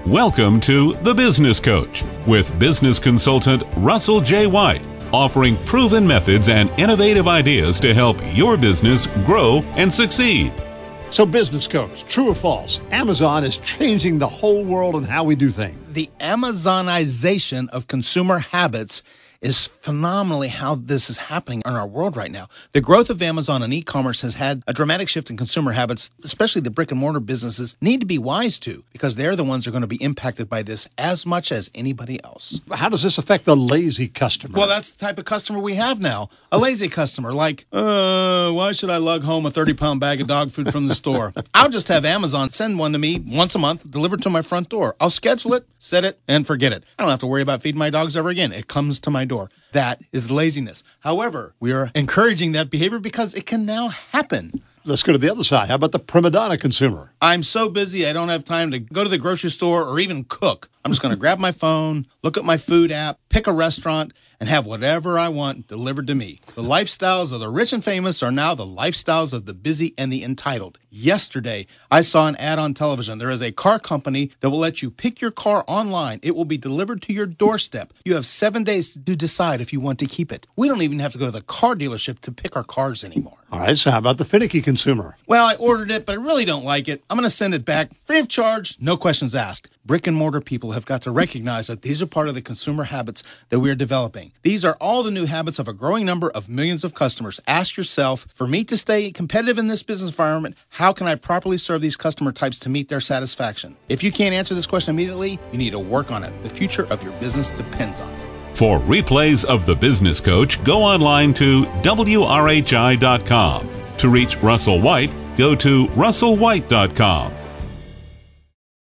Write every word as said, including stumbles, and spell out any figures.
Welcome to The Business Coach with business consultant Russell J. White, offering proven methods and innovative ideas to help your business grow and succeed. So, Business Coach, true or false, Amazon is changing the whole world and how we do things. The Amazonization of consumer habits is phenomenally how this is happening in our world right now. The growth of Amazon and e-commerce has had a dramatic shift in consumer habits, especially the brick and mortar businesses need to be wise to, because they're the ones that are going to be impacted by this as much as anybody else. How does this affect the lazy customer? Well, that's the type of customer we have now. A lazy customer, like, uh, why should I lug home a thirty-pound bag of dog food from the store? I'll just have Amazon send one to me once a month, delivered to my front door. I'll schedule it, set it, and forget it. I don't have to worry about feeding my dogs ever again. It comes to my door. That is laziness. However, we are encouraging that behavior because it can now happen. Let's go to the other side. How about the prima donna consumer? I'm so busy I don't have time to go to the grocery store or even cook. I'm just going to grab my phone, look at my food app, pick a restaurant, and have whatever I want delivered to me. The lifestyles of the rich and famous are now the lifestyles of the busy and the entitled. Yesterday, I saw an ad on television. There is a car company that will let you pick your car online. It will be delivered to your doorstep. You have seven days to decide if you want to keep it. We don't even have to go to the car dealership to pick our cars anymore. All right, so how about the finicky consumer? Well, I ordered it, but I really don't like it. I'm going to send it back free of charge, no questions asked. Brick and mortar people have got to recognize that these are part of the consumer habits that we are developing. These are all the new habits of a growing number of millions of customers. Ask yourself, for me to stay competitive in this business environment, how can I properly serve these customer types to meet their satisfaction? If you can't answer this question immediately, you need to work on it. The future of your business depends on it. For replays of The Business Coach, go online to W R H I dot com. To reach Russell White, go to Russell White dot com.